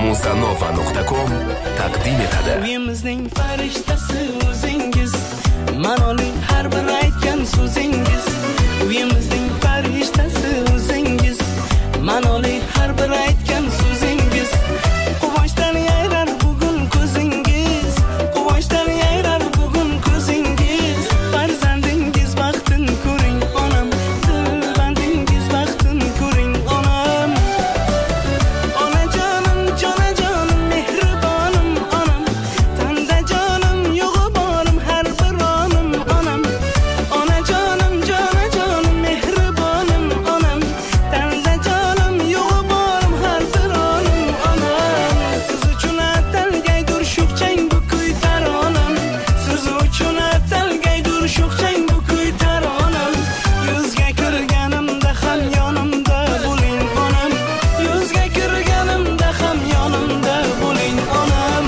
Muzanova.com taqdim etadi. Uyimizning farishtasi o'zingiz, ma'noli har bir aytgan so'zingiz. Uyimizning farishtasi o'zingiz, ma'noli har bir aytgan so'zingiz. Quvonchdan yayrar bugun ko'zingiz, quvonchdan yayrar bugun ko'zingiz. Farzandingiz baxtin ko'ring onam, dilbandingiz baxtin ko'ring onam. Onajonim, jonajonim, mehribonim onam, tanda jonim yo'g'i borim har bir onim onam. Onajonim, jonajonim, mehribonim onam, tanda jonim yo'g'i borim har bir onim onam. Siz uchun atalgaydur sho'xchang bu kuy taronam, siz uchun atalgaydur sho'xchang bu kuy taronam. Yuzga kirganimda ham yonimda bo'ling onam, yuzga kirganimda ham yonimda bo'ling onam.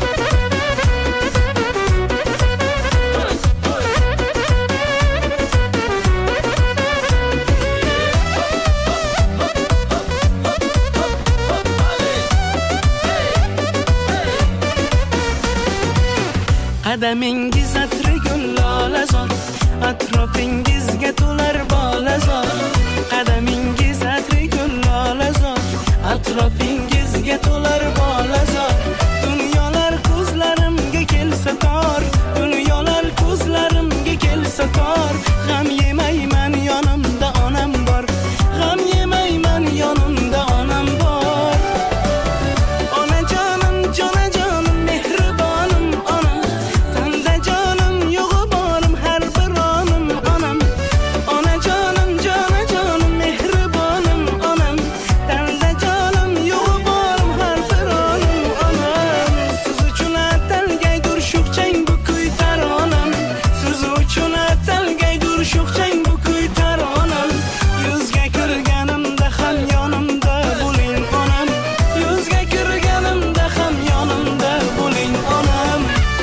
Qadamingiz atri gul lolazor, atrofingizga to'lar bolazor. Qadamingiz atri gul lolazor, atrofingizga to'lar bolazor. Dunyolar ko'zlarimga kelsa tor, dunyolar ko'zlarimga kelsa tor. G'am yemayman yonimda onam bor, g'am yemayman yonimda onam bor. Onajonim, jonajonim, mehribonim onam, tanda jonim yo'g'i borim har bir onim onam. Onajonim, jonajonim, mehribonim onam, tanda jonim yo'g'i borim har bir onim onam. Siz uchun atalgaydur sho'xchang bu kuy taronam, siz uchun atalgaydur sho'xchang bu kuy taronam. Yuzga kirganimda ham yonimda bo'ling onam, yuzga kirganimda ham yonimda bo'ling onam.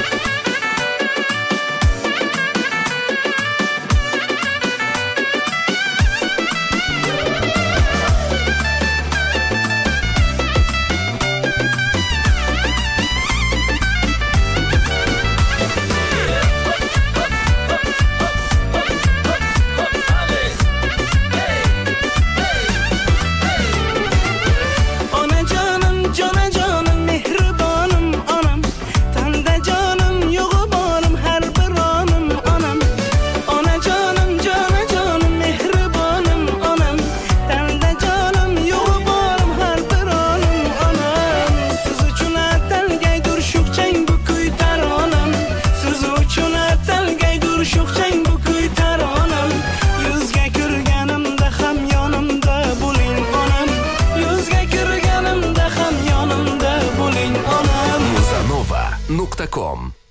Onajonim, jonajonim, mehribonim onam, tanda jonim yo'g'i borim har bir onim onam. Onajonim, jonajonim, mehribonim onam, tanda jonim yo'g'i borim har bir onim onam. Siz uchun atalgaydur sho'xchang bu kuy taronam, siz uchun atalgaydur sho'xchang bu kuy taronam. Yuzga kirganimda ham yonimda bo'ling onam, yuzga kirganimda ham yonimda bo'ling onam. Muzanova.com